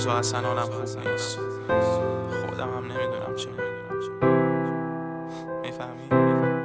اوضاع اصلا حالم خوب نیست. خودم هم نمیدونم چه میفهمی؟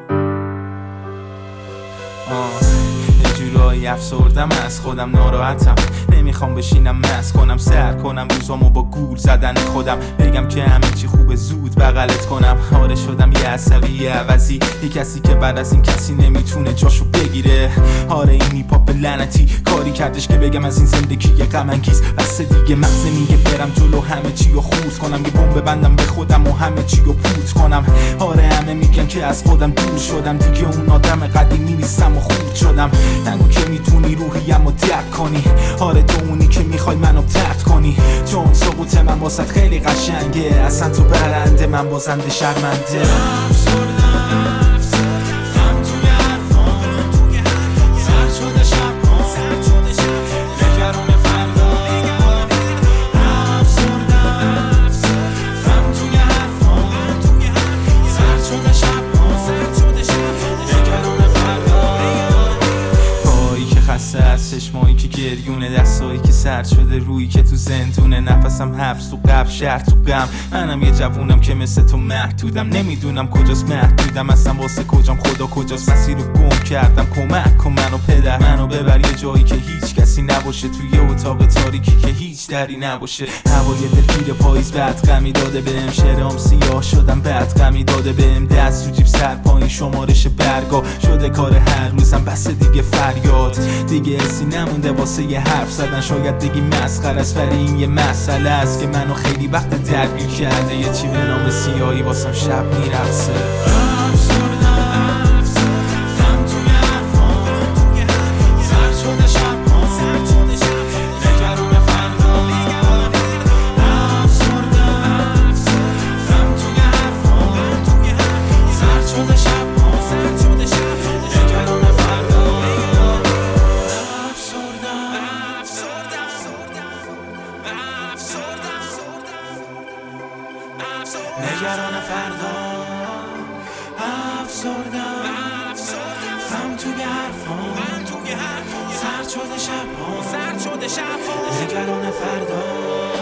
یه جورایی افسردم از خودم، ناراحتم، نمیخوام بشینم مست کنم، سر کنم روزامو با گول زدن خودم، بگم که همه چی خوبه زود بغلت کنم. آره شدم یه عصبی عوضی، یه کسی که بعد از این کسی نمیتونه جاشو بگیره. آره این هیپاپ لعنتی کاری کردش که بگم از این زندگی غم انگیز بس دیگه. مغزه میگه برم جلو همه چی رو خورد کنم، یه بمب ببندم به خودم و همه چی رو پوت کنم. آره همه میگن که از خودم دور شدم، دیگه اون آدم قدیمی نیستم و خورد شدم. نگو که میتونی روحیمو درک کنی، آره تو اونی که میخوای منو طرد کنی، چون سقوط من واسط خیلی قشنگه، اصلا تو برنده من بازنده شرمنده. چشمایی که گریونه، دستایی که سرد شده، رویی که تو زندونه، نفسم حبس تو قبل، شهر تو غم. منم یه جوونم که مثل تو محدودم، نمیدونم کجاست محدودم، اصلا واسه کجام، خدا کجاست، مسیر رو گم کردم. کمک کن منو پدر، منو ببر یه جایی که هیچ کسی نباشه، توی اتاق تاریکی که هیچ دری نباشه. هوای دلگیر پاییز بعد غمی داده بهم، شعرام سیاه شدم بعد غمی داده بهم، دست تو جیب سر پایین شمارش برگا شده کار هر روزم، بس دیگه فریاد دیگه اسی نمونده واسه یه حرف زدن. شاید دیگه مسخره است ولی این یه مسئله است که منو خیلی وقت درگیر کرده، یه چی به نام سیاهی واسم شب میرقصه. نگران فردا، افسردم غم توی حرفام، سرد شده شب‌ها، نگران فردا.